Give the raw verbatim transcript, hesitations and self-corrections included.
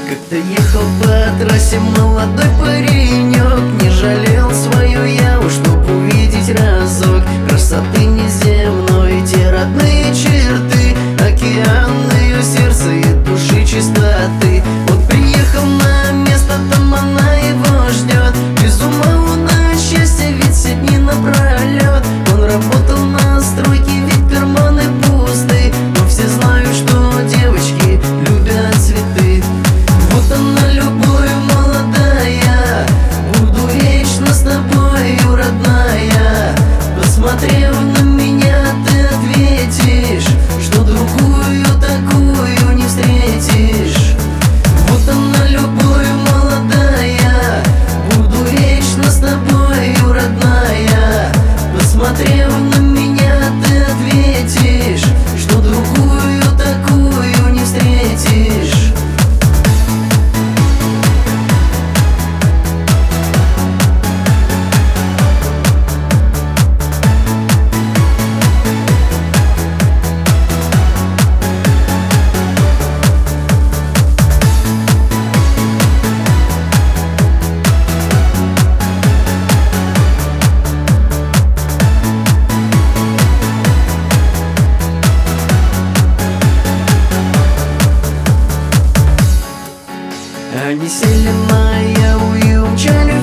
Как-то ехал по трассе молодой паренек, не жалел свою яву, чтоб увидеть разок красоты неземной, те родные черты, океан ее сердца и души чистоты. Он приехал на место, там она его ждет, без ума он от счастья, ведь все дни напролет. Он работал на стройке, ведь карманы пусты, но все знают, что девочки любят цветы. Вот она, любовь молодая, буду вечно с тобою, родная. Посмотрев на меня, ты ответишь, что другую такую не встретишь. Вот она, любовь молодая, буду вечно с тобою, родная. Посмотрев на меня, ты ответишь, что другую такую не встретишь. Они сели на Яву и умчали